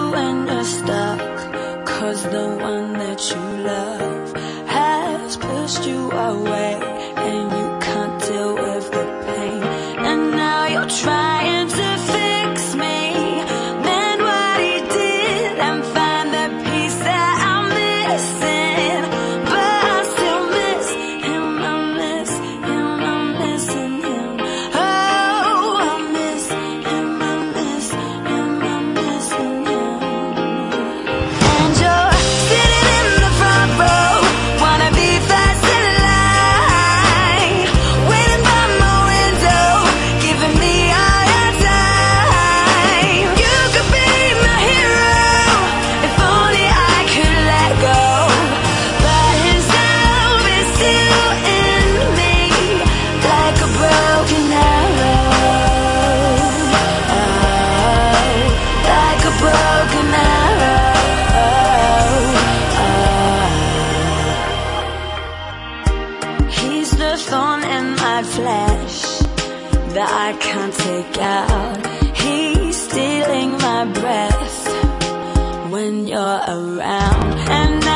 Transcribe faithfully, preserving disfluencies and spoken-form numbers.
when you're stuck, 'cause the one that you love has pushed you away, and you can't deal with the pain. And now you're trying to fix me, mend what he did and find the piece that I'm missing. But I still miss him, I miss him, I'm missing him. Oh, I miss him, I miss him, I'm missing him. And you're sitting in the front row, wanna be fast in line, waiting by my window, giving me all your time. You could be my hero, if only I could let go. But his love is still in me, like a broken arrow. Oh, like a broken arrow. Oh. He's the thorn in my flesh that I can't take out. He's stealing my breath when you're around. And